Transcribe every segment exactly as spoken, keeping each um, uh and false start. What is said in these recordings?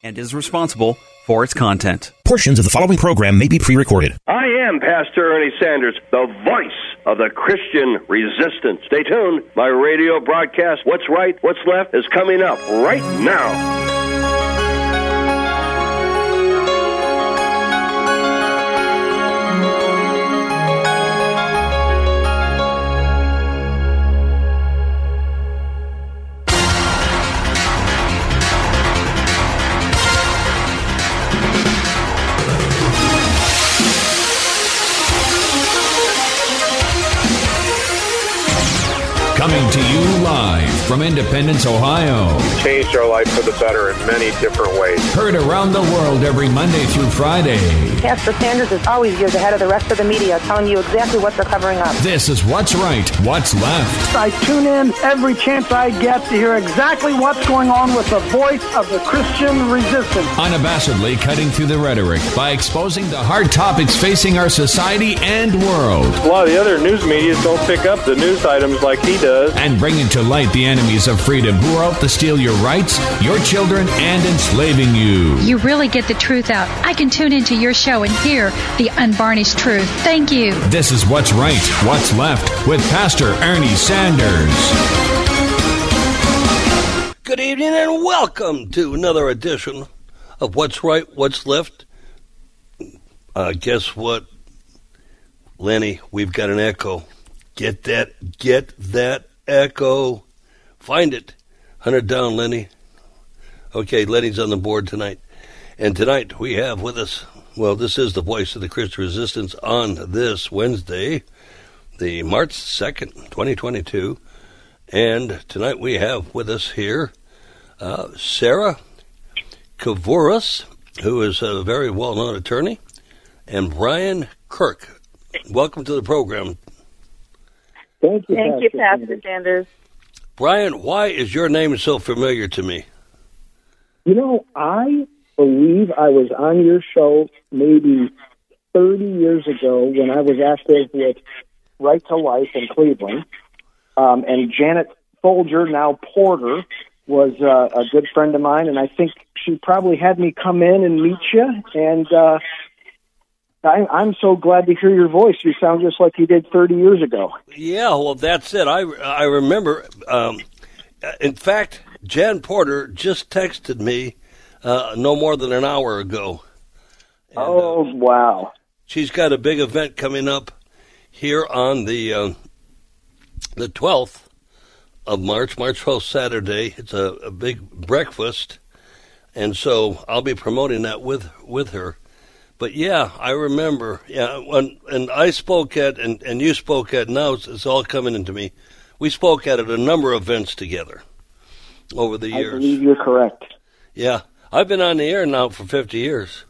and is responsible for its content. Portions of the following program may be pre-recorded. I am Pastor Ernie Sanders, the voice of the Christian resistance. Stay tuned. My radio broadcast, What's Right, What's Left, is coming up right now. Coming to you live from Independence, Ohio. Changed our life for the better in many different ways. Heard around the world every Monday through Friday. Pastor Sanders is always years ahead of the rest of the media, telling you exactly what they're covering up. This is What's Right, What's Left. I tune in every chance I get to hear exactly what's going on with the voice of the Christian resistance. Unabashedly cutting through the rhetoric by exposing the hard topics facing our society and world. A lot of the other news media don't pick up the news items like he does. And bringing to light the enemies of freedom who are out to steal your rights, your children, and enslaving you. You really get the truth out. I can tune into your show and hear the unvarnished truth. Thank you. This is What's Right, What's Left with Pastor Ernie Sanders. Good evening and welcome to another edition of What's Right, What's Left. Uh, guess what, Lenny? We've got an echo. Get that, get that echo. Find it. Hunt it down, Lenny. Okay, Lenny's on the board tonight. And tonight we have with us, well, this is the voice of the Christian resistance on this Wednesday, the March second, twenty twenty-two. And tonight we have with us here uh, Sarah Kavouras, who is a very well-known attorney, and Brian Kirk. Welcome to the program. Thank you, Thank Pastor you, Pastor Sanders. Sanders. Brian, why is your name so familiar to me? You know, I believe I was on your show maybe thirty years ago when I was active with Right to Life in Cleveland. Um, and Janet Folger, now Porter, was uh, a good friend of mine, and I think she probably had me come in and meet you, and uh, I, I'm so glad to hear your voice. You sound just like you did thirty years ago. Yeah, well, that's it. I, I remember, um, in fact, Jan Porter just texted me uh, no more than an hour ago. And, oh, uh, wow. She's got a big event coming up here on the uh, the twelfth of March, March twelfth, Saturday. It's a, a big breakfast, and so I'll be promoting that with, with her. But yeah, I remember. Yeah, when and I spoke at and, and you spoke at. Now it's, it's all coming into me. We spoke at, at a number of events together over the years. I believe you're correct. Yeah, I've been on the air now for fifty years.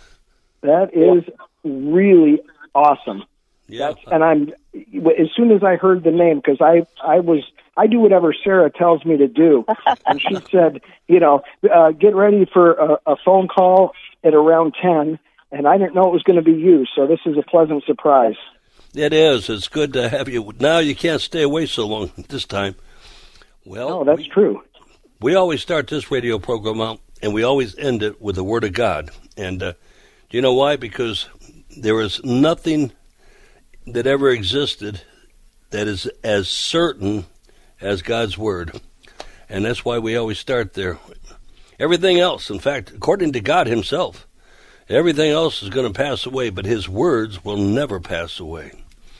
That is really awesome. Yeah, That's, and I'm as soon as I heard the name, because I I was I do whatever Sarah tells me to do, and she said, you know, uh, get ready for a, a phone call at around ten. And I didn't know it was going to be you, so this is a pleasant surprise. It is. It's good to have you. Now you can't stay away so long this time. Well, no, that's we, true. We always start this radio program out, and we always end it with the Word of God. And uh, do you know why? Because there is nothing that ever existed that is as certain as God's Word. And that's why we always start there. Everything else, in fact, according to God himself, everything else is going to pass away, but his words will never pass away.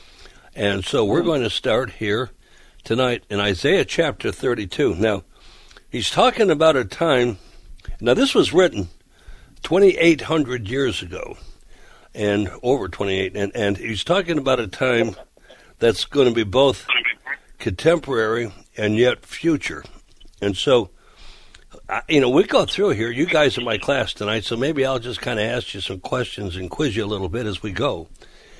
And so we're going to start here tonight in Isaiah chapter thirty-two. Now, he's talking about a time, now this was written twenty-eight hundred years ago, and over twenty-eight, and, and he's talking about a time that's going to be both contemporary and yet future. And so, you know, we go through here. You guys are my class tonight, so maybe I'll just kind of ask you some questions and quiz you a little bit as we go.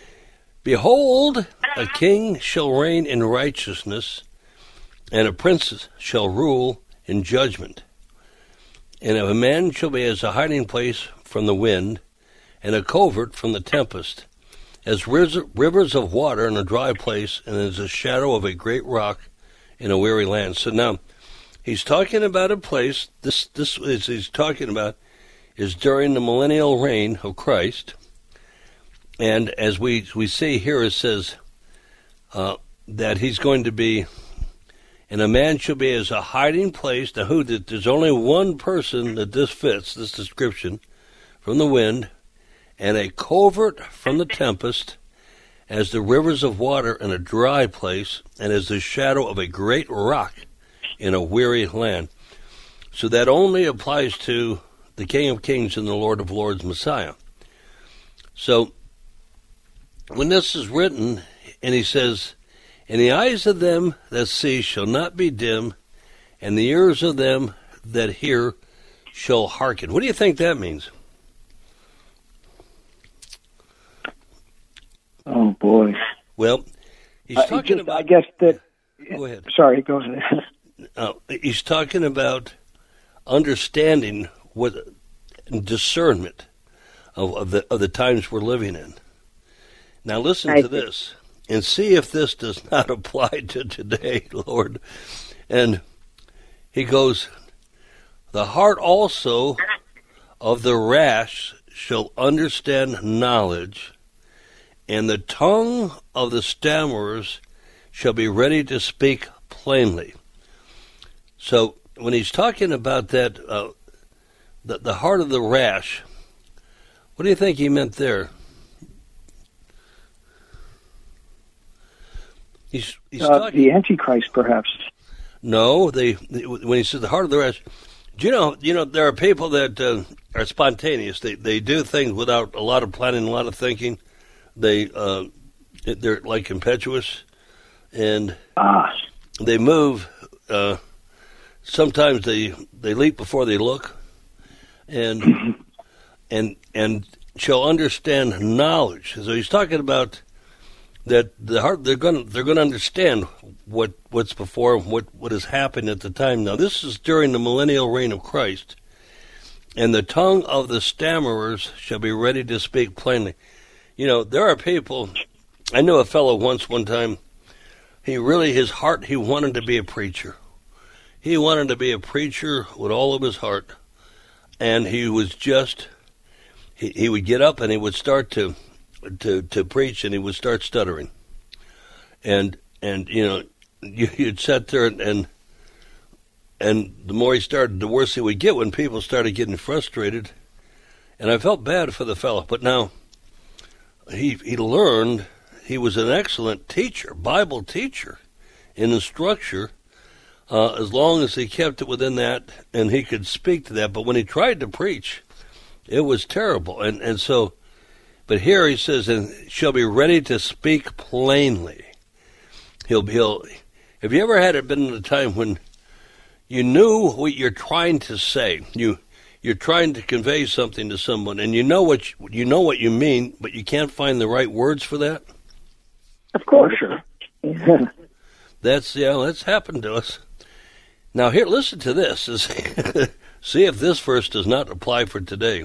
Behold, a king shall reign in righteousness, and a prince shall rule in judgment. And a man shall be as a hiding place from the wind, and a covert from the tempest, as rivers of water in a dry place, and as a shadow of a great rock in a weary land. So now, he's talking about a place, this this is he's talking about is during the millennial reign of Christ. And as we, we see here, it says uh, that he's going to be, and a man shall be as a hiding place. Now, who? There's only one person that this fits, this description, from the wind, and a covert from the tempest, as the rivers of water in a dry place, and as the shadow of a great rock in a weary land. So that only applies to the King of Kings and the Lord of Lords, Messiah. So when this is written, and he says, and the eyes of them that see shall not be dim, and the ears of them that hear shall hearken. What do you think that means? Oh, boy. Well, he's uh, talking just, about... I guess that... Go ahead. Sorry, go ahead. uh, he's talking about understanding what discernment of, of the of the times we're living in. Now listen I to see. this and see if this does not apply to today, Lord. And he goes, the heart also of the rash shall understand knowledge, and the tongue of the stammerers shall be ready to speak plainly. So when he's talking about that, uh, the, the heart of the rash, what do you think he meant there? He's, he's uh, talking, the Antichrist, perhaps. No, they, they when he says the heart of the rash, do you know? You know there are people that uh, are spontaneous. They they do things without a lot of planning, a lot of thinking. They uh, they're like impetuous, and ah. they move. Uh, sometimes they they leap before they look, and and and shall understand knowledge. So he's talking about that the heart. They're going they're going to understand what what's before them, what what has happened at the time. Now this is during the millennial reign of Christ, and the tongue of the stammerers shall be ready to speak plainly. You know, there are people, I knew a fellow once one time, he really, his heart, he wanted to be a preacher. He wanted to be a preacher with all of his heart. And he was just, he, he would get up and he would start to, to, to preach, and he would start stuttering. And, and you know, you, you'd sit there and, and, and the more he started, the worse he would get when people started getting frustrated. And I felt bad for the fellow, but now, He he learned, he was an excellent teacher, Bible teacher, in the structure, uh, as long as he kept it within that and he could speak to that. But when he tried to preach, it was terrible. And, and so, but here he says, and shall be ready to speak plainly. He'll, he'll, have you ever had it been a time when you knew what you're trying to say? You, You're trying to convey something to someone, and you know what you, you know what you mean, but you can't find the right words for that. Of course, sure. Yeah. That's yeah, that's happened to us. Now here, listen to this. See if this verse does not apply for today.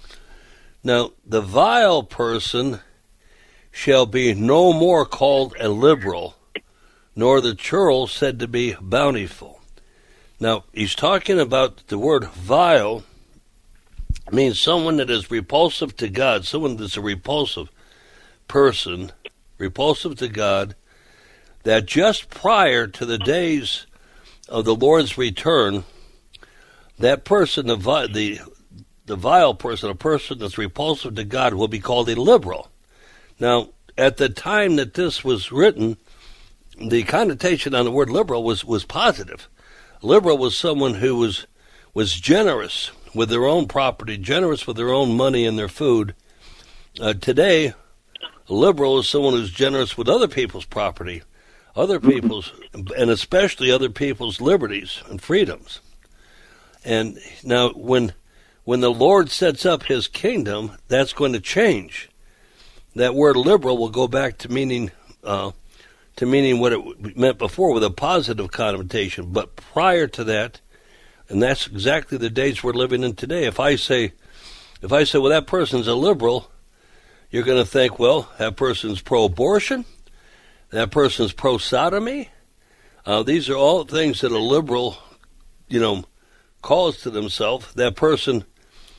Now the vile person shall be no more called a liberal, nor the churl said to be bountiful. Now he's talking about the word vile. Means someone that is repulsive to God, someone that's a repulsive person, repulsive to God, that just prior to the days of the Lord's return, that person, the the the vile person, a person that's repulsive to God, will be called a liberal. Now, at the time that this was written, the connotation on the word liberal was, was positive. Liberal was someone who was was generous with their own property, generous with their own money and their food. Uh, today, a liberal is someone who's generous with other people's property, other people's, and especially other people's liberties and freedoms. And now, when when the Lord sets up his kingdom, that's going to change. That word liberal will go back to meaning uh, to meaning what it meant before, with a positive connotation. But prior to that, and that's exactly the days we're living in today. If I say, if I say, well, that person's a liberal, you're going to think, well, that person's pro-abortion, that person's pro-sodomy. Uh, these are all things that a liberal, you know, calls to themselves. That person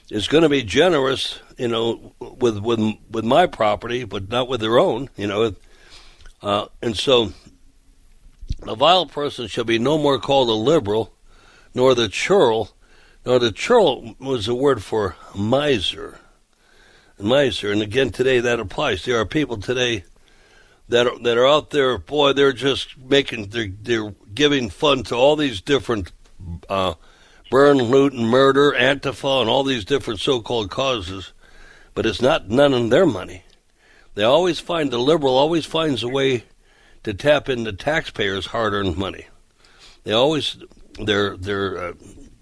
is going to be generous, you know, with with with my property, but not with their own, you know. Uh, and so the vile person shall be no more called a liberal, nor the churl, nor the churl was a word for miser. Miser, and again today that applies. There are people today that are, that are out there, boy, they're just making, they're, they're giving fund to all these different uh, burn, loot, and murder, Antifa, and all these different so-called causes, but it's not none of their money. They always find, the liberal always finds a way to tap into taxpayers' hard-earned money. They always, they're, they're, uh,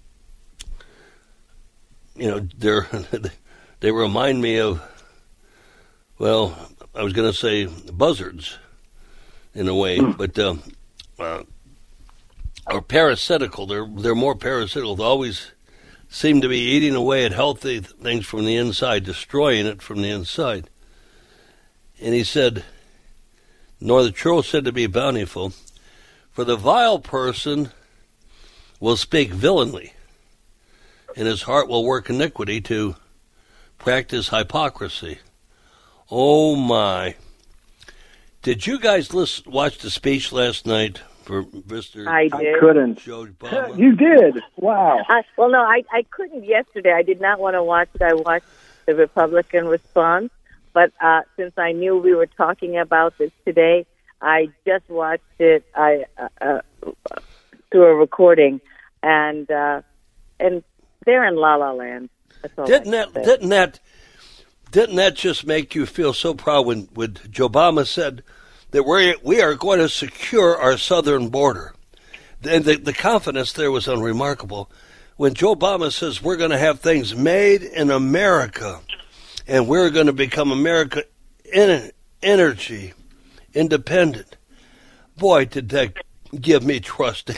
you know, they're, they remind me of, well, I was going to say buzzards in a way, but uh, uh, are parasitical. They're they're more parasitical. They always seem to be eating away at healthy things from the inside, destroying it from the inside. And he said, nor the churl said to be bountiful, for the vile person will speak villainly, and his heart will work iniquity to practice hypocrisy. Oh, my. Did you guys listen, watch the speech last night for Mister I did. I couldn't. Joe Obama? You did? Wow. Uh, well, no, I, I couldn't yesterday. I did not want to watch it. I watched the Republican response. But uh, since I knew we were talking about this today, I just watched it I uh, uh, through a recording. And, uh, and they're in La La Land. Didn't that, didn't that... Didn't that just make you feel so proud when, when Joe Obama said that we we are going to secure our southern border? And the, the confidence there was unremarkable. When Joe Obama says we're going to have things made in America and we're going to become America in energy independent, boy, did that give me trust.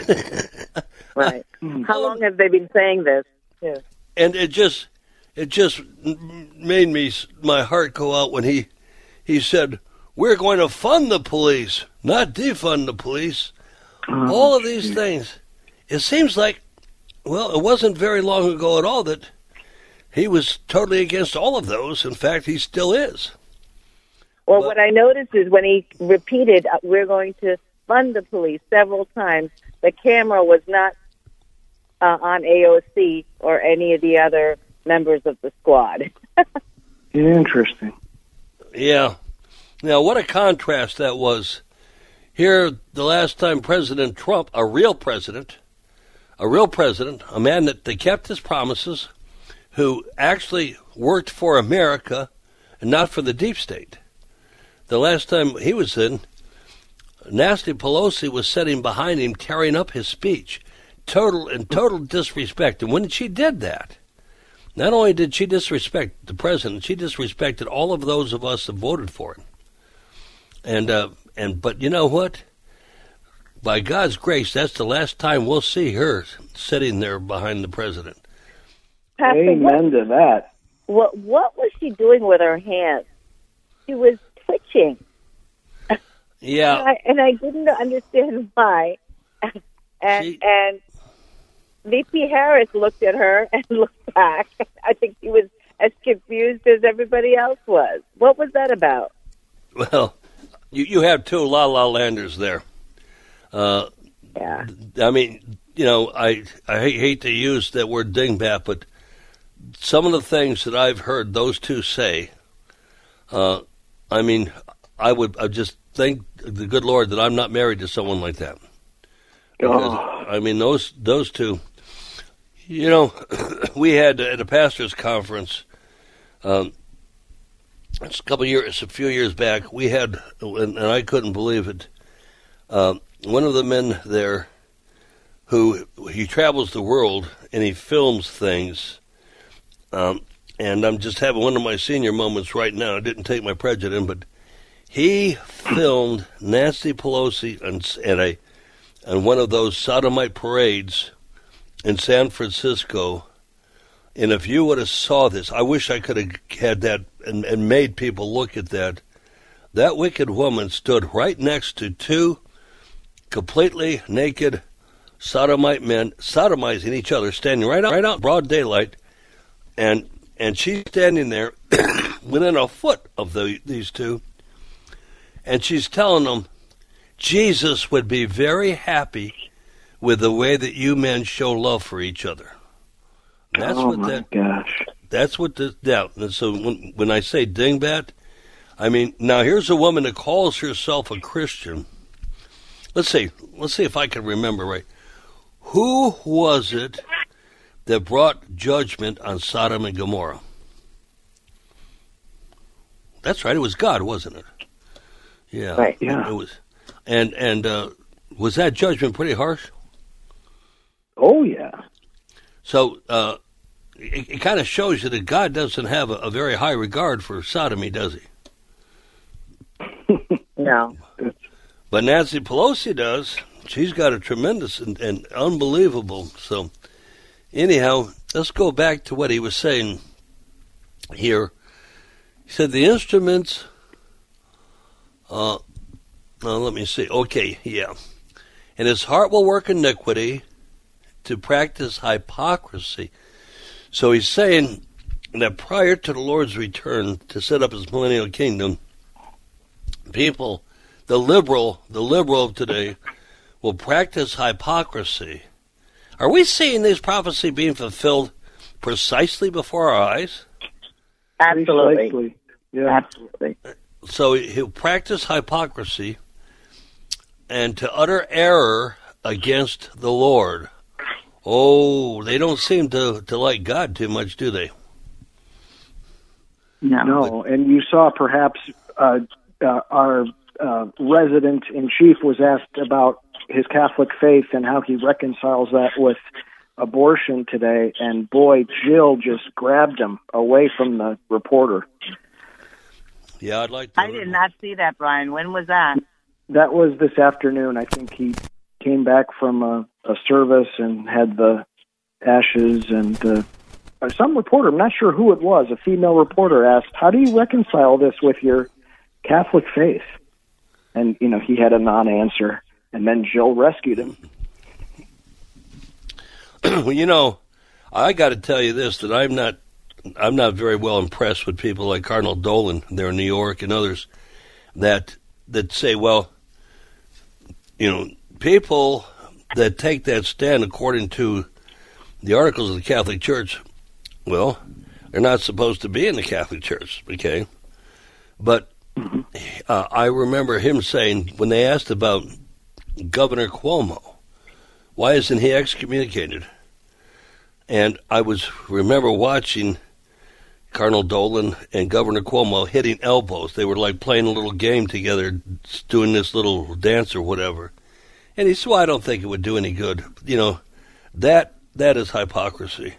Right. How long have they been saying this? Yeah. And it just... It just made me, my heart go out when he he said, we're going to fund the police, not defund the police. Oh, all of these things. It seems like, well, it wasn't very long ago at all that he was totally against all of those. In fact, he still is. Well, but, what I noticed is when he repeated, uh, we're going to fund the police several times, the camera was not uh, on A O C or any of the other members of the squad. Interesting. Yeah. Now, what a contrast that was. Here, the last time President Trump, a real president, a real president, a man that, that kept his promises, who actually worked for America and not for the deep state. The last time he was in, Nancy Pelosi was sitting behind him, tearing up his speech. Total and total disrespect. And when she did that, not only did she disrespect the president, she disrespected all of those of us that voted for him. And uh, and but you know what? By God's grace, that's the last time we'll see her sitting there behind the president. Pastor, Amen what, to that. What what was she doing with her hands? She was twitching. Yeah, and I, and I didn't understand why. And she, and. V P Harris looked at her and looked back. I think he was as confused as everybody else was. What was that about? Well, you, you have two La La Landers there. Uh, yeah. I mean, you know, I I hate to use that word dingbat, but some of the things that I've heard those two say, uh, I mean, I would I just thank the good Lord that I'm not married to someone like that. Because, oh. I mean, those those two. You know, we had at a pastor's conference um, it's a couple of years, a few years back. We had, and, and I couldn't believe it. Uh, one of the men there, who he travels the world and he films things. Um, and I'm just having one of my senior moments right now. I didn't take my prejudice, but he filmed Nancy Pelosi and, and a on one of those sodomite parades in San Francisco. And if you would have saw this, I wish I could have had that and, and made people look at that. That wicked woman stood right next to two completely naked sodomite men sodomizing each other, standing right out, right out in broad daylight. And and she's standing there within a foot of the, these two, and she's telling them, Jesus would be very happy with the way that you men show love for each other. And that's oh what my that, gosh. That's what the doubt. And so when, when I say dingbat, I mean, now here's a woman that calls herself a Christian. Let's see. Let's see if I can remember right. Who was it that brought judgment on Sodom and Gomorrah? That's right. It was God, wasn't it? Yeah. Right. Yeah. It was. And and uh, was that judgment pretty harsh? Oh yeah. So uh, it, it kind of shows you that God doesn't have a, a very high regard for sodomy, does he? No. But Nancy Pelosi does. She's got a tremendous and, and unbelievable. So anyhow, let's go back to what he was saying here. He said the instruments. Uh, uh, let me see. Okay, yeah. And his heart will work iniquity to practice hypocrisy. So he's saying that prior to the Lord's return to set up his millennial kingdom, people, the liberal, the liberal of today, will practice hypocrisy. Are we seeing this prophecy being fulfilled precisely before our eyes? Absolutely. Precisely. Yeah. Absolutely. So he'll practice hypocrisy and to utter error against the Lord. Oh, they don't seem to, to like God too much, do they? No. No, and you saw perhaps uh, uh, our uh, resident in chief was asked about his Catholic faith and how he reconciles that with abortion today, and boy, Jill just grabbed him away from the reporter. Yeah, I'd like to. I did not see that, Brian. When was that? That was this afternoon. I think he came back from a, a service and had the ashes, and uh, some reporter, I'm not sure who it was, a female reporter asked, how do you reconcile this with your Catholic faith? And, you know, he had a non-answer, and then Jill rescued him. Well, you know, I got to tell you this, that I'm not I'm not very well impressed with people like Cardinal Dolan there in New York and others that that say, well, you know, people that take that stand according to the articles of the Catholic Church, well, they're not supposed to be in the Catholic Church, okay? But uh, I remember him saying, when they asked about Governor Cuomo, why isn't he excommunicated? And I was remember watching Cardinal Dolan and Governor Cuomo hitting elbows. They were like playing a little game together, doing this little dance or whatever. And he said, well, I don't think it would do any good. You know, that that is hypocrisy,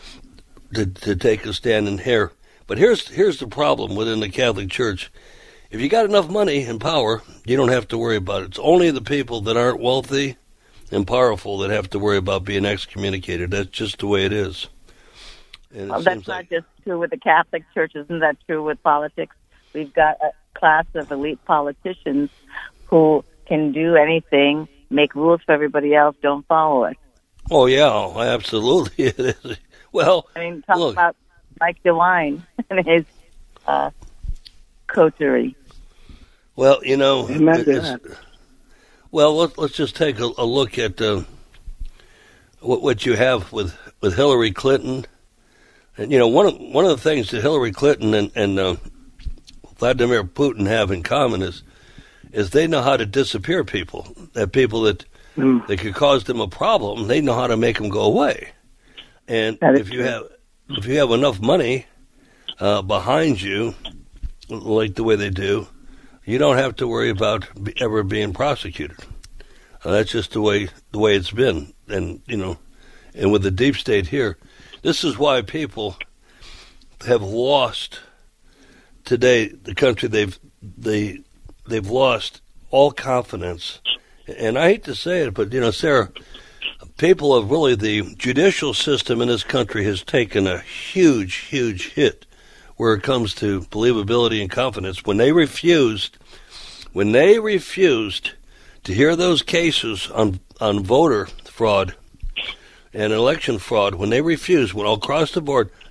to to take a stand in here. But here's here's the problem within the Catholic Church. If you got enough money and power, you don't have to worry about it. It's only the people that aren't wealthy and powerful that have to worry about being excommunicated. That's just the way it is. And it well, that's not like... just true with the Catholic Church. Isn't that true with politics? We've got a class of elite politicians who can do anything, make rules for everybody else, don't follow it. Oh, yeah, absolutely it is. Well, I mean, talk look. about Mike DeWine and his uh, coterie. Well, you know, it's, well, let's, let's just take a, a look at uh, what, what you have with, with Hillary Clinton. And, you know, one of, one of the things that Hillary Clinton and, and uh, Vladimir Putin have in common is is they know how to disappear people. That people that, mm. that could cause them a problem, they know how to make them go away. And if you true. have if you have enough money uh, behind you, like the way they do, you don't have to worry about ever being prosecuted. Uh, that's just the way the way it's been. And you know, and with the deep state here, this is why people have lost today the country. They've they they've lost all confidence. And I hate to say it, but you know, Sarah, people have really the judicial system in this country has taken a huge, huge hit where it comes to believability and confidence. When they refused, when they refused to hear those cases on on voter fraud and election fraud, when they refused, went all across the board,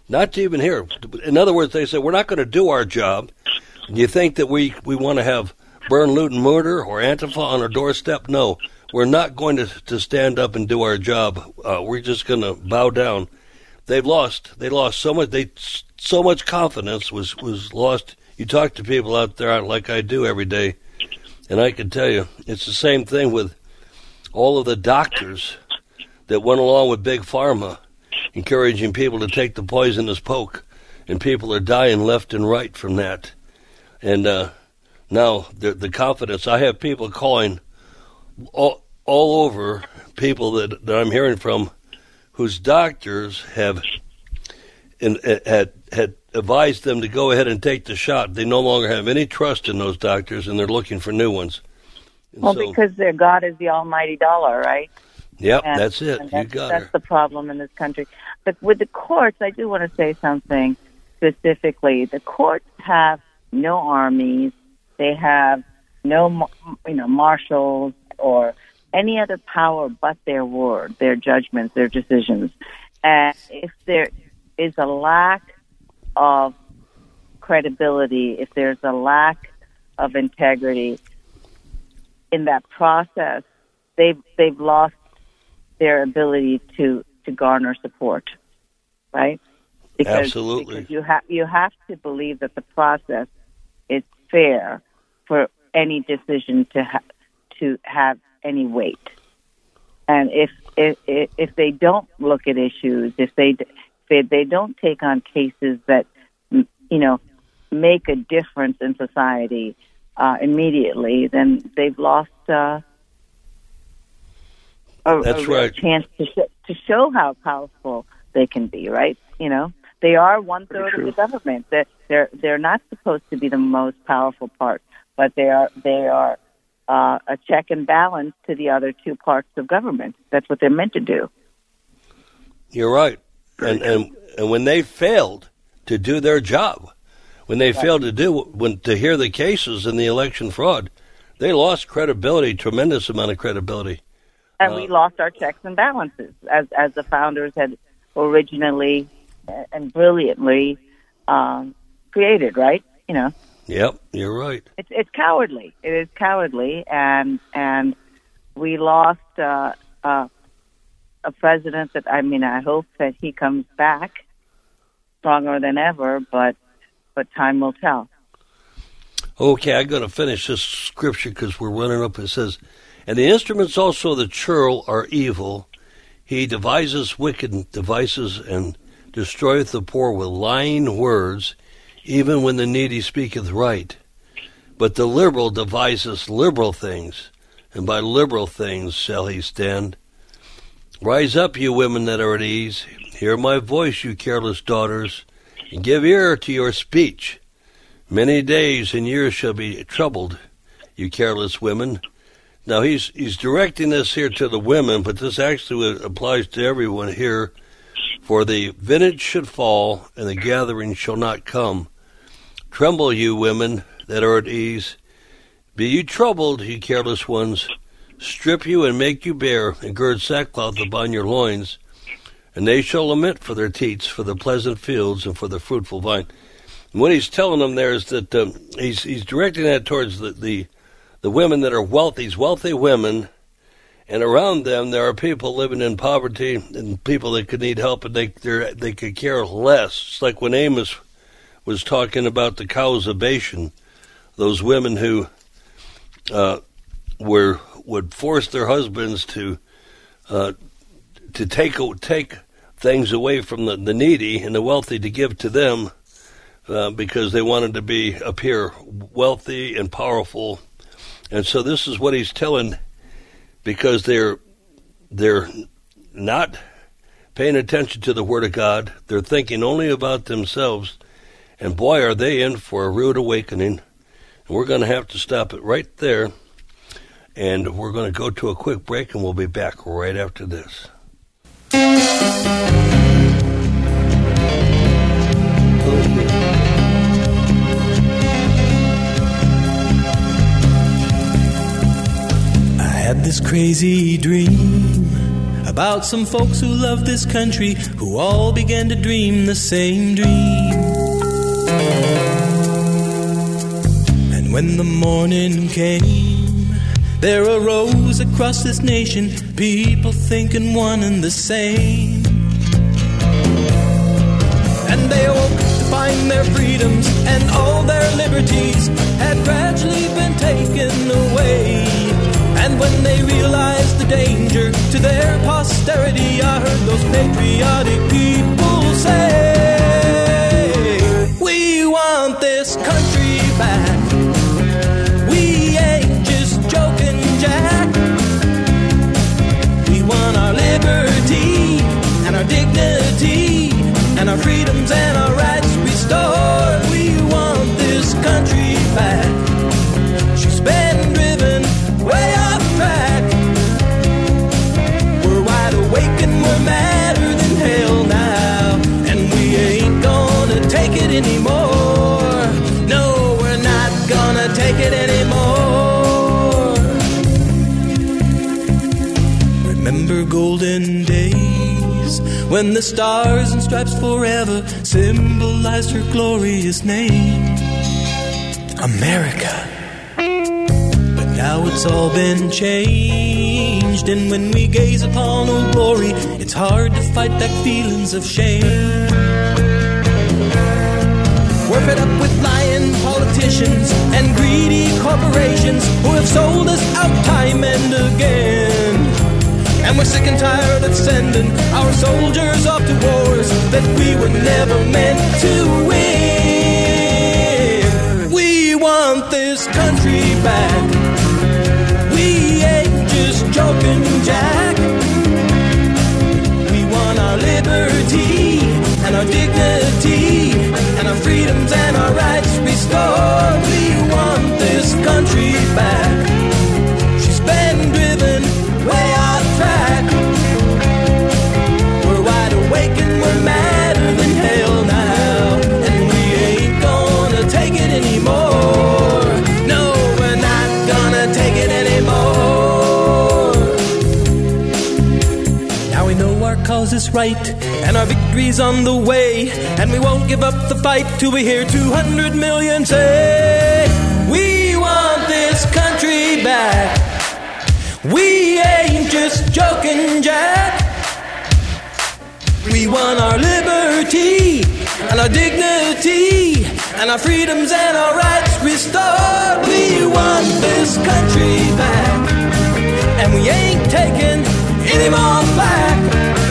not to even hear. In other words, they say, we're not going to do our job. You think that we, we want to have burn, loot, and murder or Antifa on our doorstep? No, we're not going to, to stand up and do our job. Uh, we're just going to bow down. They've lost. They lost so much. They so much confidence was, was lost. You talk to people out there like I do every day, and I can tell you it's the same thing with all of the doctors that went along with Big Pharma, encouraging people to take the poisonous poke, and people are dying left and right from that. And uh, now the, the confidence, I have people calling all, all over, people that, that I'm hearing from, whose doctors have in, had had advised them to go ahead and take the shot. They no longer have any trust in those doctors, and they're looking for new ones. And well, so, because their God is the almighty dollar, right? Yep, and, that's it. And you that's, got that's her. the problem in this country. But with the courts, I do want to say something specifically. The courts have no armies. They have no, you know, marshals or any other power but their word, their judgments, their decisions. And if there is a lack of credibility, if there's a lack of integrity in that process, they've they've lost their ability to, to garner support, right? Because, Absolutely. Because you have you have to believe that the process is fair for any decision to ha- to have any weight. And if if if they don't look at issues, if they if they don't take on cases that you know make a difference in society uh, immediately, then they've lost uh, a, That's a real right. chance to sh- to show how powerful they can be. Right? You know, they are one third of the government. They're, they're they're not supposed to be the most powerful part, but they are they are. Uh, a check and balance to the other two parts of government. That's what they're meant to do. You're right. And, and and when they failed to do their job, when they right. failed to do when to hear the cases in the election fraud, they lost credibility, tremendous amount of credibility. And uh, we lost our checks and balances, as as the founders had originally and brilliantly um, created, right? You know. Yep, you're right. It's it's cowardly. It is cowardly, and and we lost uh, uh, a president that I mean I hope that he comes back stronger than ever, but but time will tell. Okay, I'm going to finish this scripture because we're running up. It says, "And the instruments also of the churl are evil. He devises wicked devices and destroyeth the poor with lying words. Even when the needy speaketh right. But the liberal deviseth liberal things, and by liberal things shall he stand. Rise up, you women that are at ease. Hear my voice, you careless daughters, and give ear to your speech. Many days and years shall be troubled, you careless women." Now he's he's directing this here to the women, but this actually applies to everyone here. "For the vintage should fall, and the gathering shall not come. Tremble, you women that are at ease. Be you troubled, you careless ones. Strip you and make you bare, and gird sackcloth upon your loins. And they shall lament for their teats, for the pleasant fields, and for the fruitful vine." And what he's telling them there is that um, he's he's directing that towards the, the the women that are wealthy, these wealthy women. And around them, there are people living in poverty and people that could need help, and they they could care less. It's like when Amos was talking about the cows of Bashan, those women who uh, were would force their husbands to uh, to take take things away from the, the needy and the wealthy to give to them uh, because they wanted to be appear wealthy and powerful. And so this is what he's telling. Because they're they're not paying attention to the Word of God. They're thinking only about themselves. And boy, are they in for a rude awakening. And we're going to have to stop it right there. And we're going to go to a quick break, and we'll be back right after this. I had this crazy dream about some folks who love this country, who all began to dream the same dream. And when the morning came, there arose across this nation people thinking one and the same. And they awoke to find their freedoms and all their liberties had gradually been taken away. And when they realized the danger to their posterity, I heard those patriotic people say, we want this country back. We ain't just joking, Jack. We want our liberty and our dignity and our freedoms and our rights restored. We want this country back. She's been driven way off track. We're wide awake and we're madder than hell now, and we ain't gonna take it anymore. No, we're not gonna take it anymore. Remember golden days when the stars and stripes forever symbolized her glorious name, America. Now it's all been changed, and when we gaze upon Old Glory, it's hard to fight back feelings of shame. We're fed up with lying politicians and greedy corporations who have sold us out time and again. And we're sick and tired of sending our soldiers off to wars that we were never meant to win. We want this country back. We ain't just joking, Jack. We want our liberty and our dignity and our freedoms and our rights restored. We want this country back. She's been driven way off track. We're wide awake and we're madder than hell now, and we ain't gonna take it anymore. No, we're not gonna take it anymore. Now we know our cause is right and our victory's on the way, and we won't give up the fight till we hear two hundred million say, we want this country back. We ain't just joking, Jack. We want our liberty and our dignity and our freedoms and our rights restored. We want this country back, and we ain't taking any more flack.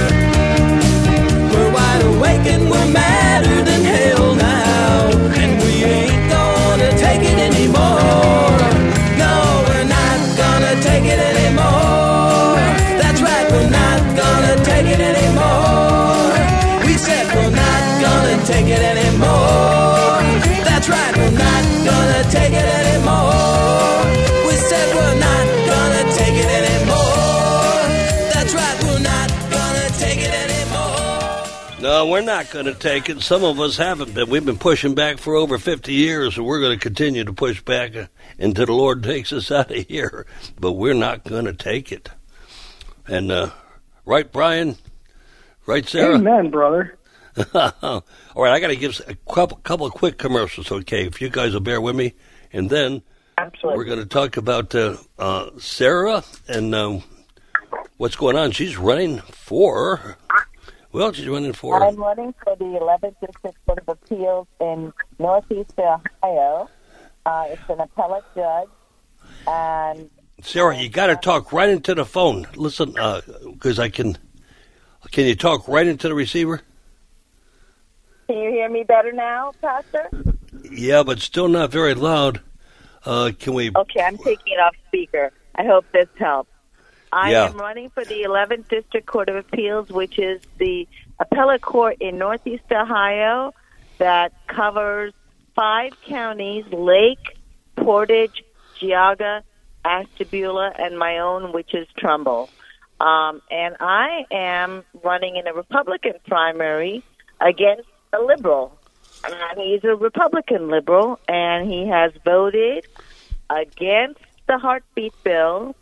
We're wide awake and we're madder than hell now, and we ain't gonna take it anymore. No, we're not gonna take it anymore. That's right, we're not gonna take it anymore. We said we're not gonna take it anymore. That's right, we're not gonna take it anymore. We said we're not gonna take it anymore. That's right, we're not gonna take it anymore. No, we're not going to take it. Some of us haven't been. We've been pushing back for over fifty years, and we're going to continue to push back until the Lord takes us out of here. But we're not going to take it. And, uh, right, Brian? Right, Sarah? Amen, brother. All right, I got to give a couple, couple of quick commercials, okay, if you guys will bear with me. And then Absolutely. We're going to talk about uh, uh, Sarah and uh, what's going on. She's running for... Well, she's running for... I'm running for the eleventh District Court of Appeals in Northeast Ohio. Uh, it's an appellate judge. And Sarah, you got to talk right into the phone. Listen, because uh, I can... Can you talk right into the receiver? Can you hear me better now, Pastor? Yeah, but still not very loud. Uh, can we... Okay, I'm taking it off speaker. I hope this helps. I yeah. am running for the eleventh District Court of Appeals, which is the appellate court in Northeast Ohio that covers five counties, Lake, Portage, Geauga, Ashtabula, and my own, which is Trumbull. Um, and I am running in a Republican primary against a liberal. And he's a Republican liberal, and he has voted against the heartbeat bill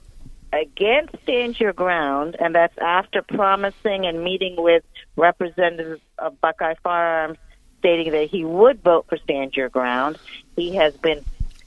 against Stand Your Ground, and that's after promising and meeting with representatives of Buckeye Firearms, stating that he would vote for Stand Your Ground. He has been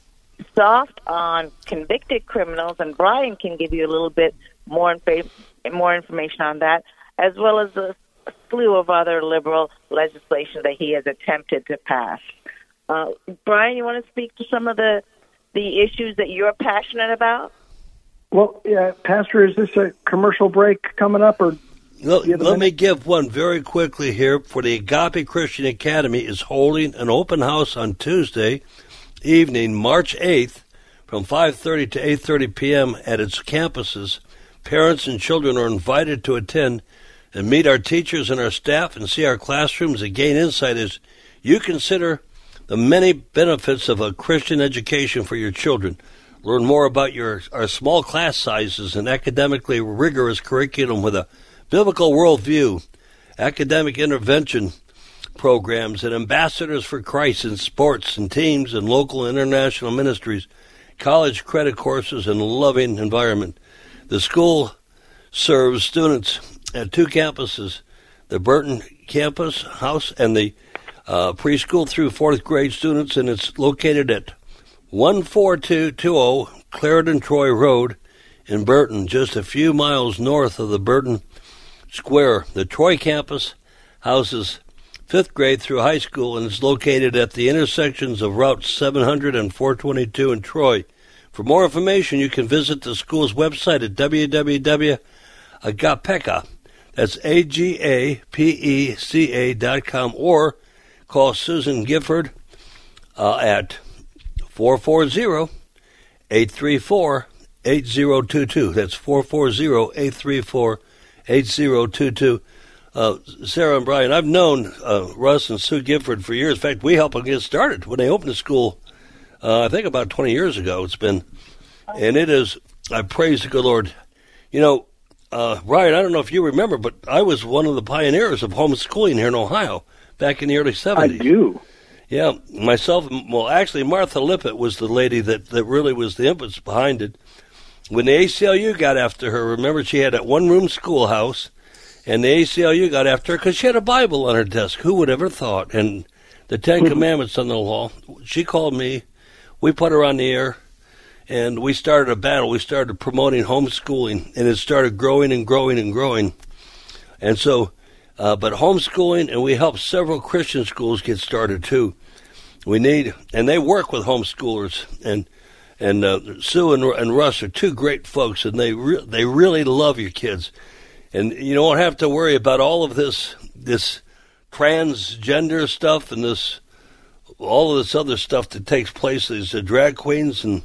soft on convicted criminals, and Brian can give you a little bit more, infa- more information on that, as well as a slew of other liberal legislation that he has attempted to pass. Uh, Brian, you want to speak to some of the, the issues that you're passionate about? Well, yeah, Pastor, is this a commercial break coming up, or? Let, let me give one very quickly here. For the Agape Christian Academy is holding an open house on Tuesday evening, March eighth, from five thirty to eight thirty p.m. at its campuses. Parents and children are invited to attend and meet our teachers and our staff and see our classrooms and gain insight as you consider the many benefits of a Christian education for your children. Learn more about your our small class sizes and academically rigorous curriculum with a biblical worldview, academic intervention programs, and ambassadors for Christ in sports and teams and local and international ministries, college credit courses, and a loving environment. The school serves students at two campuses, the Burton campus house and the uh, preschool through fourth grade students, and it's located at one four two two zero Clarendon Troy Road in Burton, just a few miles north of the Burton Square. The Troy campus houses fifth grade through high school and is located at the intersections of Route seven hundred and four twenty-two in Troy. For more information, you can visit the school's website at w w w dot agapeca, that's A G A P E C A dot com, or call Susan Gifford uh, at four four zero, eight three four, eight zero two two. That's four four zero, eight three four, eight zero two two. Uh, Sarah and Brian, I've known uh, Russ and Sue Gifford for years. In fact, we helped them get started when they opened the school, uh, I think about twenty years ago it's been. And it is, I praise the good Lord. You know, uh, Brian, I don't know if you remember, but I was one of the pioneers of homeschooling here in Ohio back in the early seventies. I do. Yeah, myself, well, actually, Martha Lippitt was the lady that, that really was the impetus behind it. When the A C L U got after her, remember, she had that one-room schoolhouse, and the A C L U got after her because she had a Bible on her desk. Who would ever thought? And the Ten Commandments on the wall. She called me. We put her on the air, and we started a battle. We started promoting homeschooling, and it started growing and growing and growing. And so, uh, but homeschooling, and we helped several Christian schools get started, too. We need, and they work with homeschoolers, and and uh, Sue and, and Russ are two great folks, and they re- they really love your kids. And you don't have to worry about all of this this transgender stuff and this all of this other stuff that takes place. These uh, drag queens and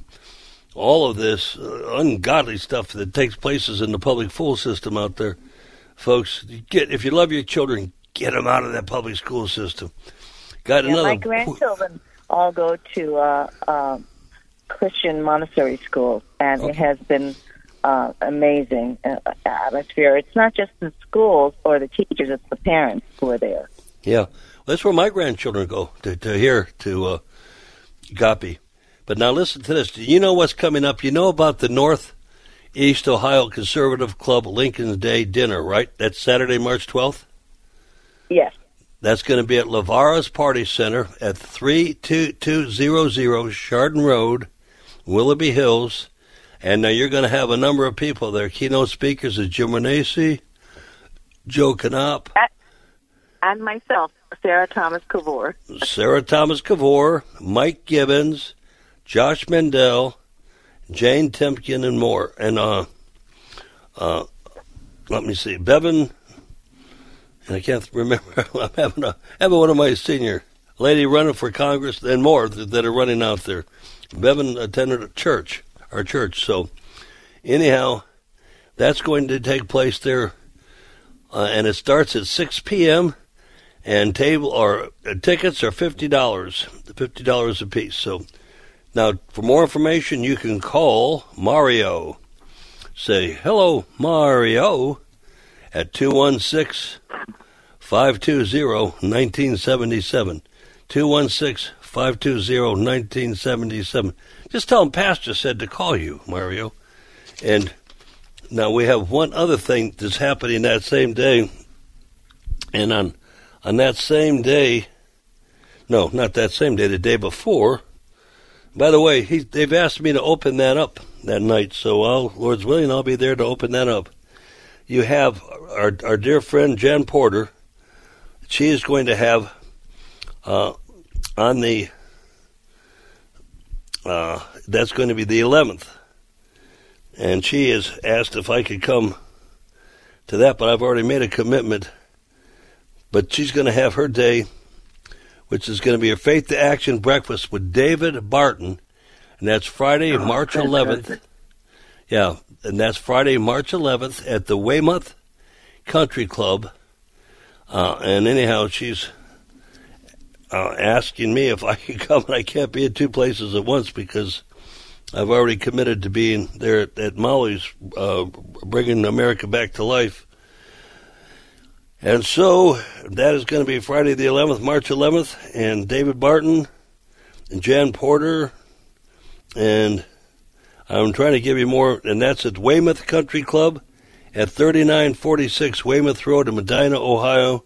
all of this uh, ungodly stuff that takes places in the public school system out there, folks. You get if you love your children, get them out of that public school system. Got yeah, another. My grandchildren all go to uh, uh, Christian Montessori school, and okay. It has been uh, amazing uh, atmosphere. It's not just the schools or the teachers; it's the parents who are there. Yeah, well, that's where my grandchildren go to, to here to uh, Agape. But now listen to this. Do you know what's coming up? You know about the Northeast Ohio Conservative Club Lincoln's Day dinner, right? That's Saturday, March twelfth? Yes. That's going to be at Lavara's Party Center at three two two zero zero Chardon Road, Willoughby Hills. And now you're going to have a number of people there. Keynote speakers is Jim Renacci, Joe Knopp. And myself, Sarah Thomas Cavor. Sarah Thomas Cavor, Mike Gibbons, Josh Mendel, Jane Timken, and more. And uh, uh, let me see, Bevan, and I can't remember, I'm having, a, having one of my senior lady running for Congress and more that, that are running out there. Bevan attended a church, our church. So anyhow, that's going to take place there, uh, and it starts at six p.m., and table or uh, tickets are fifty dollars, fifty dollars a piece. So now, for more information, you can call Mario. Say, hello, Mario, at two one six, five two zero, one nine seven seven. two one six, five two zero, one nine seven seven. Just tell him Pastor said to call you, Mario. And now we have one other thing that's happening that same day, and on on that same day, no, not that same day, the day before. By the way, he, they've asked me to open that up that night, so I'll, Lord's willing, I'll be there to open that up. You have our our dear friend Jan Porter. She is going to have uh, on the uh, that's going to be the eleventh, and she has asked if I could come to that, but I've already made a commitment. But she's going to have her day, which is going to be a Faith to Action breakfast with David Barton, and that's Friday, oh, March eleventh. Yeah, and that's Friday, March eleventh at the Weymouth Country Club. Uh, and anyhow, she's uh, asking me if I can come, and I can't be at two places at once because I've already committed to being there at, at Molly's, uh, bringing America back to life. And so that is going to be Friday the eleventh, March eleventh, and David Barton and Jan Porter, and I'm trying to give you more, and that's at Weymouth Country Club at thirty-nine forty-six Weymouth Road in Medina, Ohio.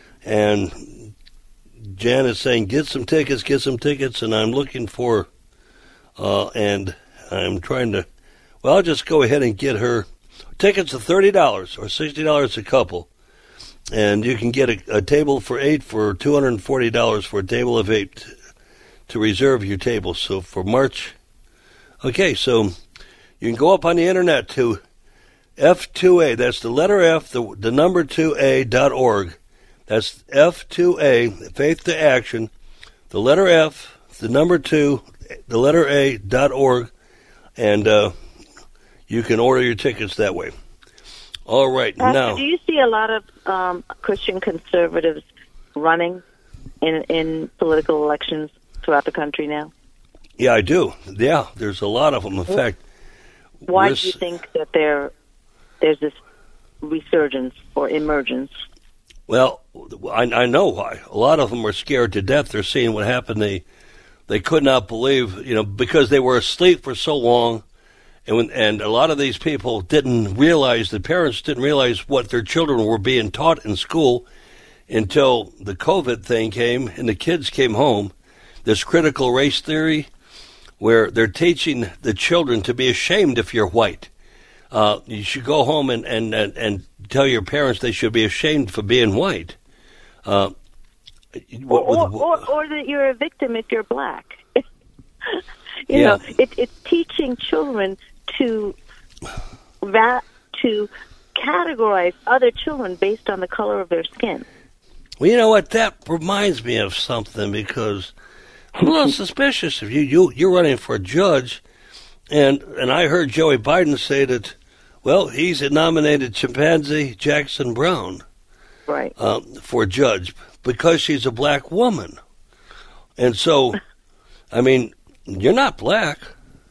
And Jan is saying, get some tickets, get some tickets, and I'm looking for, uh, and I'm trying to, well, I'll just go ahead and get her. Tickets are thirty dollars or sixty dollars a couple. And you can get a, a table for eight for two hundred forty dollars for a table of eight to reserve your table. So for March, okay, so you can go up on the internet to F two A, that's the letter F, the, the number two A dot org. That's F two A, Faith to Action, the letter F, the number two, the letter A dot org, and uh, you can order your tickets that way. All right, Pastor, now. Do you see a lot of um, Christian conservatives running in in political elections throughout the country now? Yeah, I do. Yeah, there's a lot of them. In fact, why do you think that there there's this resurgence or emergence? Well, I, I know why. A lot of them are scared to death. They're seeing what happened. They they could not believe, you know, because they were asleep for so long. And, when, and a lot of these people didn't realize, the parents didn't realize what their children were being taught in school until the COVID thing came and the kids came home. This critical race theory where they're teaching the children to be ashamed if you're white. Uh, you should go home and, and, and, and tell your parents they should be ashamed for being white. Uh, or, or, or, or that you're a victim if you're black. you yeah. know, it, it's teaching children to that to categorize other children based on the color of their skin. Well, you know what? That reminds me of something because I'm a little suspicious of you. You you're running for a judge, and and I heard Joey Biden say that. Well, he's nominated Chimpanzee Jackson Brown, right, uh, for judge because she's a black woman, and so, I mean, you're not black.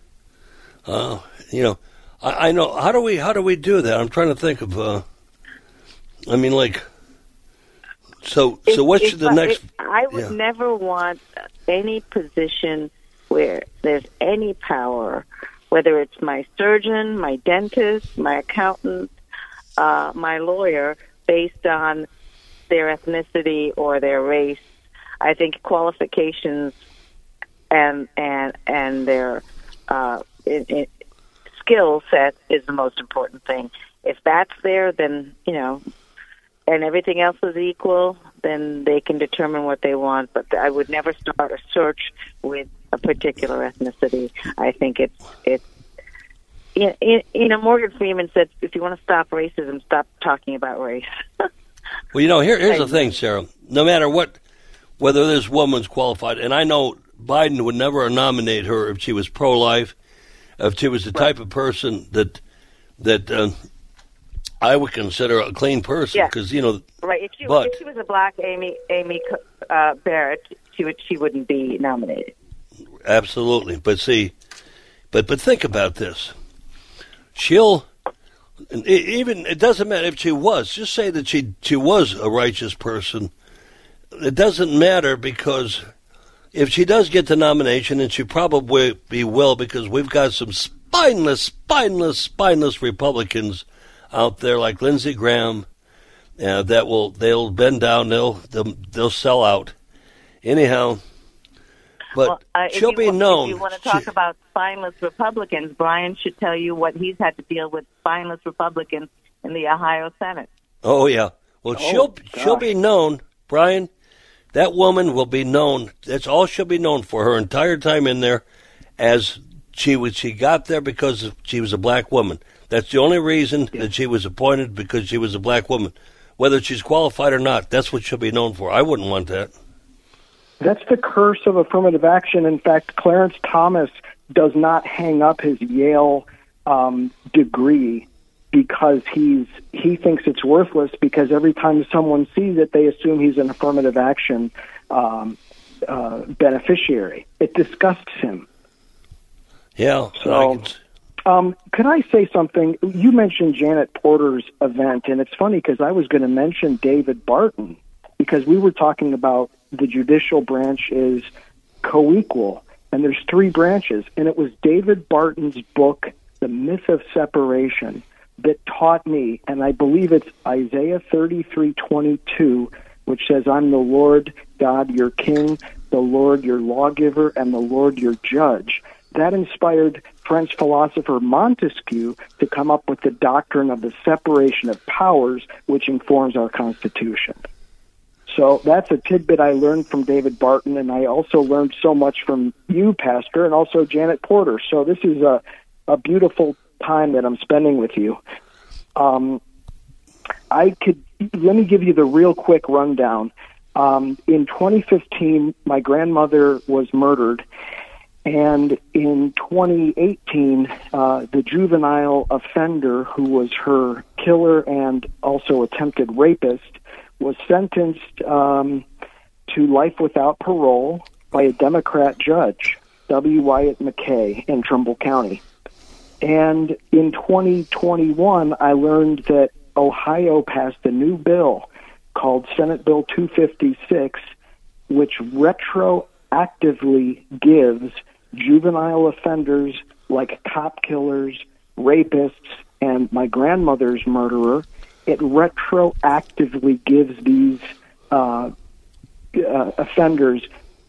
Uh, you know, I, I know. How do we how do we do that? I'm trying to think of. Uh, I mean, like, so if, so what should the I, next? I would yeah. never want any position where there's any power, whether it's my surgeon, my dentist, my accountant, uh, my lawyer, based on their ethnicity or their race. I think qualifications and and and their uh, it, it, skill set is the most important thing. If that's there, then, you know, and everything else is equal, then they can determine what they want. But I would never start a search with a particular ethnicity. I think it's it's you know, you know Morgan Freeman said, if you want to stop racism, stop talking about race. Well, you know, here, here's the thing, Sarah. No matter what, whether this woman's qualified, and I know Biden would never nominate her if she was pro-life, if she was the type of person that that uh, I would consider a clean person, because yeah. you know. Right. If she, but, if she was a black Amy Amy uh, Barrett, she would she wouldn't be nominated. Absolutely, but see, but but think about this. She'll even it doesn't matter if she was. Just say that she she was a righteous person. It doesn't matter because if she does get the nomination, and she probably be will, because we've got some spineless, spineless, spineless Republicans out there like Lindsey Graham uh, that will they'll bend down, they'll they'll, they'll sell out. Anyhow, but well, uh, she'll you, be known. If you want to talk she, about spineless Republicans, Brian should tell you what he's had to deal with spineless Republicans in the Ohio Senate. Oh yeah, well oh, she'll gosh. she'll be known, Brian. That woman will be known. That's all she'll be known for her entire time in there, as she was. She got there because she was a black woman. That's the only reason yeah. that she was appointed, because she was a black woman. Whether she's qualified or not, that's what she'll be known for. I wouldn't want that. That's the curse of affirmative action. In fact, Clarence Thomas does not hang up his Yale um, degree because he's he thinks it's worthless, because every time someone sees it, they assume he's an affirmative action um, uh, beneficiary. It disgusts him. Yeah. So, um, could I say something? You mentioned Janet Porter's event, and it's funny because I was going to mention David Barton, because we were talking about the judicial branch is co-equal, and there's three branches, and it was David Barton's book, The Myth of Separation, that taught me, and I believe it's Isaiah thirty-three twenty-two, which says, I'm the Lord God, your King, the Lord your lawgiver, and the Lord your judge. That inspired French philosopher Montesquieu to come up with the doctrine of the separation of powers, which informs our Constitution. So that's a tidbit I learned from David Barton, and I also learned so much from you, Pastor, and also Janet Porter. So this is a, a beautiful time that I'm spending with you. Um, I could let me give you the real quick rundown. Um, in twenty fifteen, my grandmother was murdered, and in twenty eighteen, uh, the juvenile offender who was her killer and also attempted rapist was sentenced um, to life without parole by a Democrat judge, W. Wyatt McKay, in Trumbull County. And in twenty twenty-one, I learned that Ohio passed a new bill called Senate Bill two fifty-six, which retroactively gives juvenile offenders like cop killers, rapists, and my grandmother's murderer, it retroactively gives these uh, uh, offenders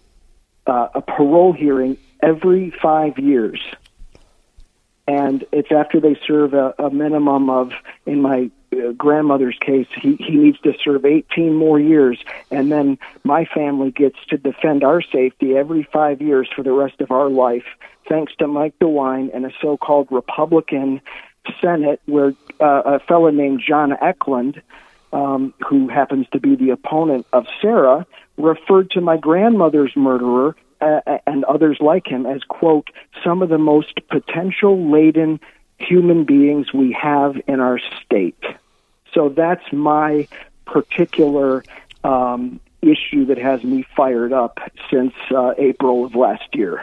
uh, a parole hearing every five years. And it's after they serve a, a minimum of, in my uh, grandmother's case, he, he needs to serve eighteen more years. And then my family gets to defend our safety every five years for the rest of our life, thanks to Mike DeWine and a so-called Republican Senate where uh, a fellow named John Eklund, um, who happens to be the opponent of Sarah, referred to my grandmother's murderer uh, and others like him as, quote, some of the most potential-laden human beings we have in our state. So that's my particular um, issue that has me fired up since uh, April of last year.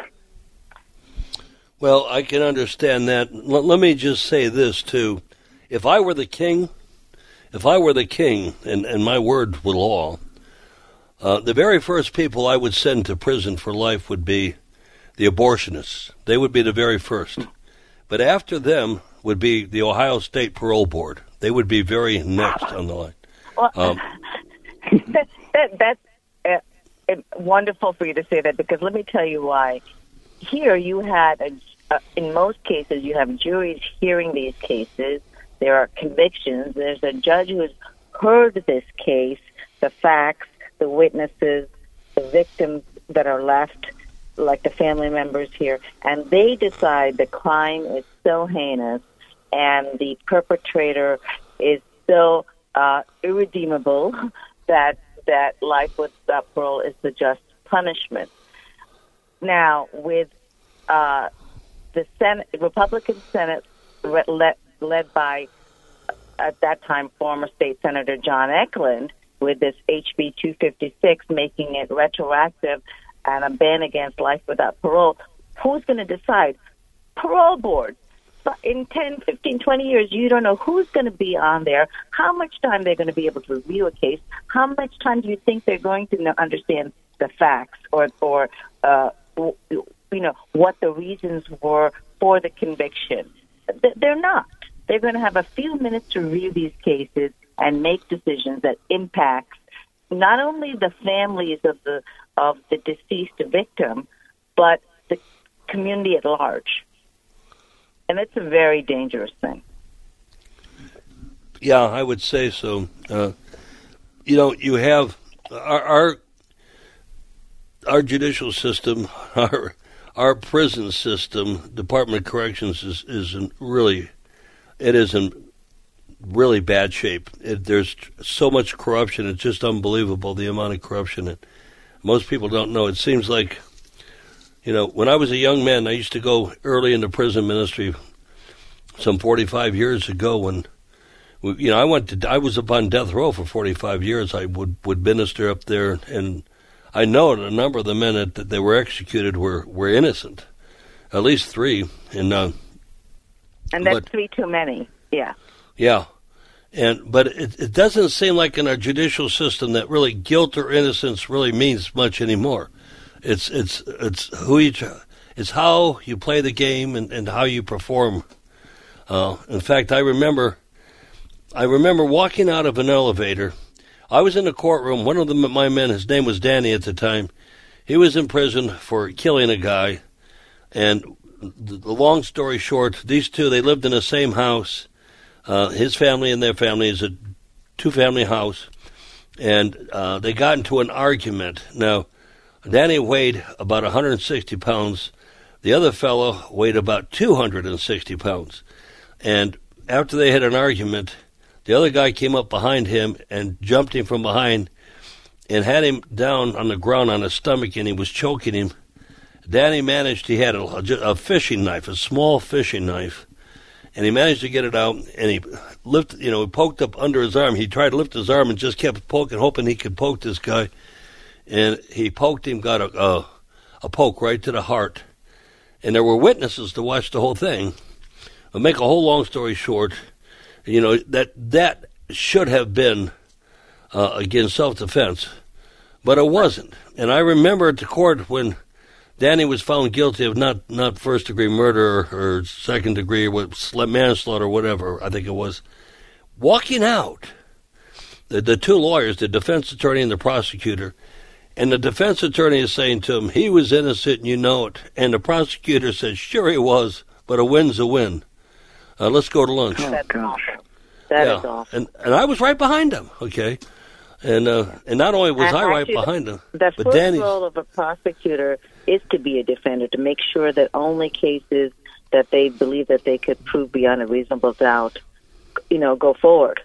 Well, I can understand that. L- let me just say this, too. If I were the king, if I were the king, and, and my word with law, uh, the very first people I would send to prison for life would be the abortionists. They would be the very first. But after them would be the Ohio State Parole Board. They would be very next on the line. Well, um, that, that, that's uh, uh, wonderful for you to say that, because let me tell you why. Here you had, a, uh, in most cases, you have juries hearing these cases. There are convictions. There's a judge who has heard this case, the facts, the witnesses, the victims that are left, like the family members here, and they decide the crime is so heinous and the perpetrator is so uh, irredeemable that that life without parole is the just punishment. Now, with uh, the Senate, Republican Senate led, led by, at that time, former State Senator John Eklund, with this H B two fifty-six, making it retroactive and a ban against life without parole, who's going to decide? Parole board. But in ten, fifteen, twenty years, you don't know who's going to be on there, how much time they're going to be able to review a case, how much time do you think they're going to know, understand the facts or, or uh, you know, what the reasons were before the conviction. They're not. They're going to have a few minutes to review these cases and make decisions that impact not only the families of the of the deceased victim, but the community at large. And it's a very dangerous thing. Yeah, I would say so. Uh, you know, you have our, our our judicial system, our our prison system, Department of Corrections is is in really, it is in really bad shape. It, there's so much corruption; it's just unbelievable the amount of corruption that most people don't know. It seems like, you know, when I was a young man, I used to go early into prison ministry, some forty-five years ago. When, you know, I went to, I was upon death row for forty-five years. I would, would minister up there, and I know that a number of the men that, that they were executed were, were innocent, at least three. And uh, and that's but, three too many. Yeah. Yeah. And but it, it doesn't seem like in our judicial system that really guilt or innocence really means much anymore. It's it's it's who you it's how you play the game and, and how you perform. Uh, in fact, I remember I remember walking out of an elevator. I was in the courtroom. One of the, my men, his name was Danny at the time. He was in prison for killing a guy. And the, the long story short, these two, they lived in the same house. Uh, his family and their family is a two-family house. And uh, they got into an argument. Now, Danny weighed about one hundred sixty pounds. The other fellow weighed about two hundred sixty pounds. And after they had an argument, the other guy came up behind him and jumped him from behind and had him down on the ground on his stomach, and he was choking him. Danny managed, he had a, a fishing knife, a small fishing knife, and he managed to get it out, and he lifted, you know, he poked up under his arm. He tried to lift his arm and just kept poking, hoping he could poke this guy. And he poked him, got a, a, a poke right to the heart. And there were witnesses to watch the whole thing. I'll make a whole long story short. You know, that that should have been, uh, again, self-defense, but it wasn't. And I remember at the court when Danny was found guilty of not, not first-degree murder or, or second-degree manslaughter or whatever, I think it was, walking out, the, the two lawyers, the defense attorney and the prosecutor, and the defense attorney is saying to him, he was innocent and you know it. And the prosecutor said, sure he was, but a win's a win. Uh, let's go to lunch. Oh, That's awful. That yeah. is awful. And and I was right behind him, okay? And uh, and not only was and I right actually, behind him, the but first Danny's... role of a prosecutor is to be a defender, to make sure that only cases that they believe that they could prove beyond a reasonable doubt, you know, go forward.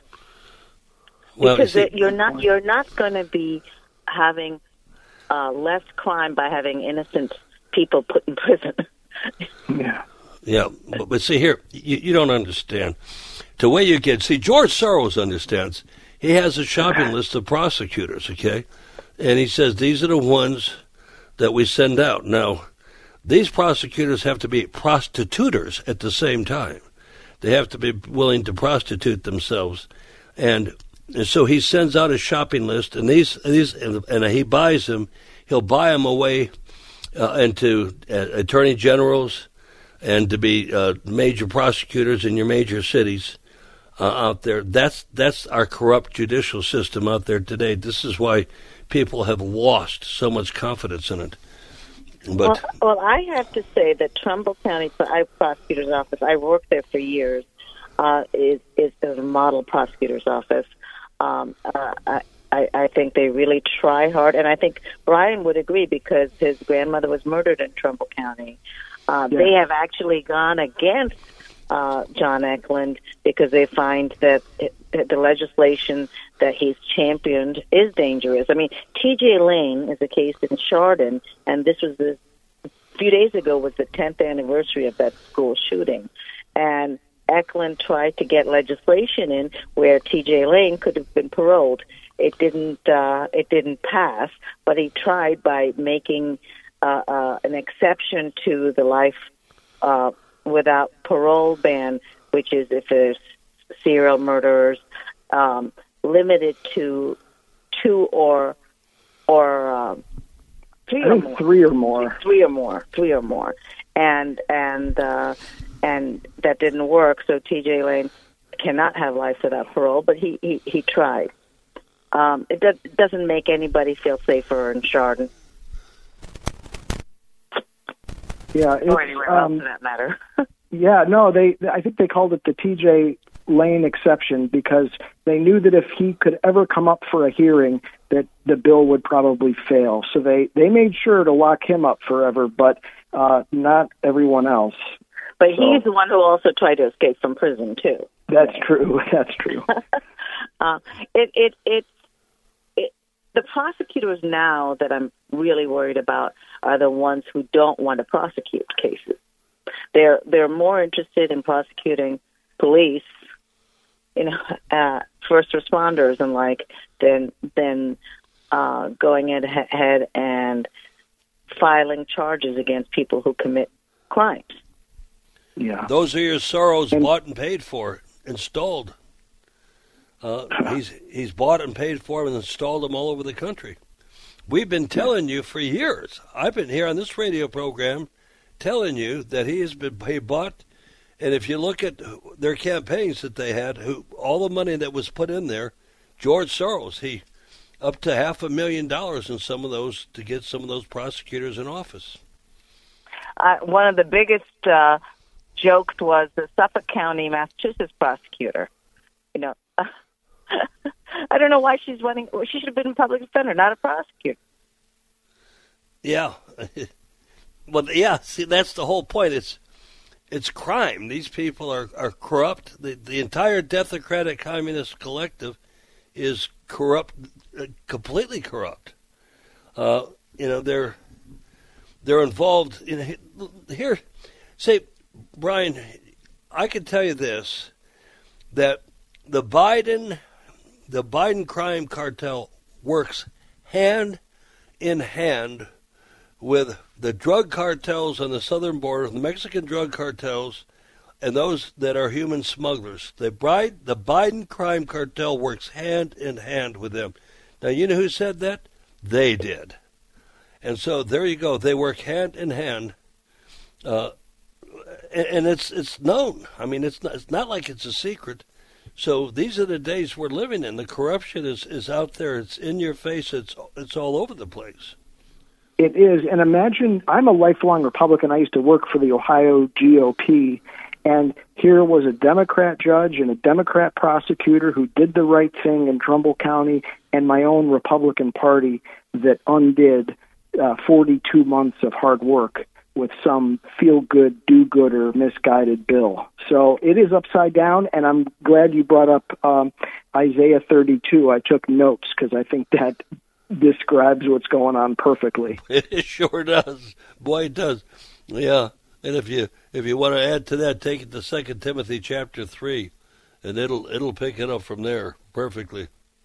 Well, because you see, you're not you're not going to be having uh, less crime by having innocent people put in prison. Yeah. Yeah, but, but see here, you, you don't understand. The way you get, see, George Soros understands. He has a shopping list of prosecutors, okay? And he says, these are the ones that we send out. Now, these prosecutors have to be prostituters at the same time. They have to be willing to prostitute themselves. And, and so he sends out a shopping list, and these, these and, and he buys them. He'll buy them away uh, into uh, attorney generals, and to be uh, major prosecutors in your major cities uh, out there. That's that's our corrupt judicial system out there today. This is why people have lost so much confidence in it. But well, well I have to say that Trumbull County Prosecutor's Office, I worked there for years, uh, is, is a model prosecutor's office. Um, uh, I, I, I think they really try hard, and I think Brian would agree because his grandmother was murdered in Trumbull County. Uh, yeah. They have actually gone against uh, John Eklund because they find that, it, that the legislation that he's championed is dangerous. I mean, T J Lane is a case in Chardon, and this was the, a few days ago was the tenth anniversary of that school shooting. And Eklund tried to get legislation in where T J Lane could have been paroled. It didn't. Uh, it didn't pass, but he tried by making Uh, uh, an exception to the life uh, without parole ban, which is if there's serial murderers, um, limited to two or or um, three I or think more. Three or more. Three or more. Three or more. and and uh, and that didn't work. So T J Lane cannot have life without parole, but he he, he tried. Um, it, do, it doesn't make anybody feel safer in Chardon. Yeah, or anywhere else, um, for that matter. Yeah, no, they. I think they called it the T J Lane exception because they knew that if he could ever come up for a hearing, that the bill would probably fail. So they, they made sure to lock him up forever, but uh, not everyone else. But so, he's the one who also tried to escape from prison too. That's true. That's true. uh, it, it, it, it, the prosecutors now that I'm really worried about are the ones who don't want to prosecute cases. They're they're more interested in prosecuting police, you know, uh, first responders and like than than uh, going ahead and filing charges against people who commit crimes. Yeah, those are your Soros and, bought and paid for, installed. Uh, he's he's bought and paid for them and installed them all over the country. We've been telling you for years. I've been here on this radio program telling you that he has been he bought, and if you look at their campaigns that they had, who all the money that was put in there, George Soros, he up to half a million dollars in some of those to get some of those prosecutors in office. Uh, one of the biggest uh, jokes was the Suffolk County, Massachusetts prosecutor. You know, I don't know why she's running. She should have been a public defender, not a prosecutor. Yeah. Well, yeah, see, that's the whole point. It's it's crime. These people are, are corrupt. The, the entire Democratic Communist Collective is corrupt, uh, completely corrupt. Uh, you know, they're they're involved in here. Say, Brian, I can tell you this, that the Biden the Biden crime cartel works hand in hand with the drug cartels on the southern border, the Mexican drug cartels, and those that are human smugglers. The, bride, the Biden crime cartel works hand in hand with them. Now, you know who said that? They did. And so there you go. They work hand in hand, uh, and, and it's it's known. I mean, it's not, it's not like it's a secret. So these are the days we're living in. The corruption is, is out there. It's in your face. It's it's all over the place. It is, and imagine, I'm a lifelong Republican. I used to work for the Ohio G O P, and here was a Democrat judge and a Democrat prosecutor who did the right thing in Trumbull County, and my own Republican Party that undid uh, forty-two months of hard work with some feel-good, do-good, or misguided bill. So it is upside down, and I'm glad you brought up um, Isaiah thirty-two. I took notes because I think that describes what's going on perfectly. It sure does. Boy, it does. Yeah. And if you if you want to add to that, take it to Second Timothy chapter three, and it'll it'll pick it up from there perfectly.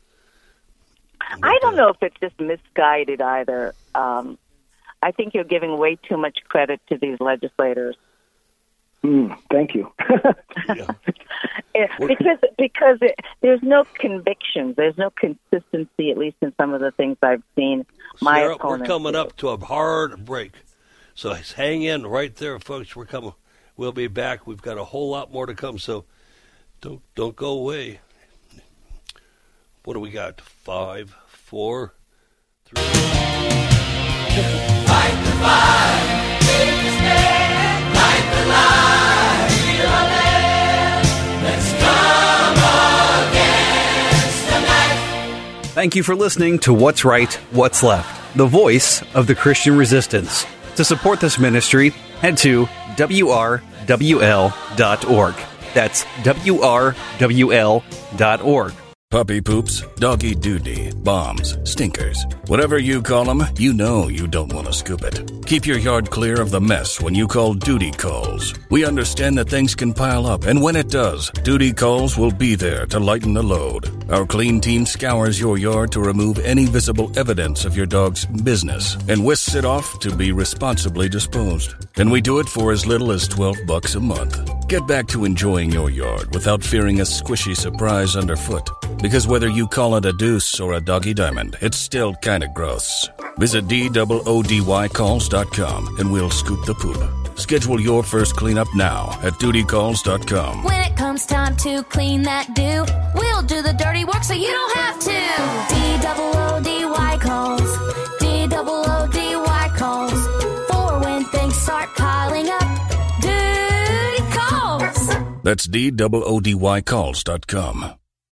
But, I don't uh, know if it's just misguided either. Um, I think you're giving way too much credit to these legislators. Mm, thank you. Yeah. Yeah, because because it, there's no convictions, there's no consistency, at least in some of the things I've seen. My Sarah, opponents we're coming do. up to a hard break, so hang in right there, folks. We're coming. We'll be back. We've got a whole lot more to come, so don't don't go away. What do we got? Five, four, three. Fight the fight, take the stand, light the light, heal our land. Let's come against the night. Thank you for listening to What's Right, What's Left, the voice of the Christian resistance. To support this ministry, head to W R W L dot org. That's W R W L dot org. Puppy poops, doggy doo-dee, bombs, stinkers. Whatever you call them, you know you don't want to scoop it. Keep your yard clear of the mess when you call Duty Calls. We understand that things can pile up, and when it does, Duty Calls will be there to lighten the load. Our clean team scours your yard to remove any visible evidence of your dog's business and whisks it off to be responsibly disposed. And we do it for as little as twelve bucks a month. Get back to enjoying your yard without fearing a squishy surprise underfoot. Because whether you call it a deuce or a doggy diamond, it's still kind of gross. Visit D O O D Y calls dot com and we'll scoop the poop. Schedule your first cleanup now at duty calls dot com. When it comes time to clean that do, we'll do the dirty work so you don't have to. D O O D Y calls. D O O D Y calls. For when things start piling up. Duty calls. That's D O O D Y calls dot com.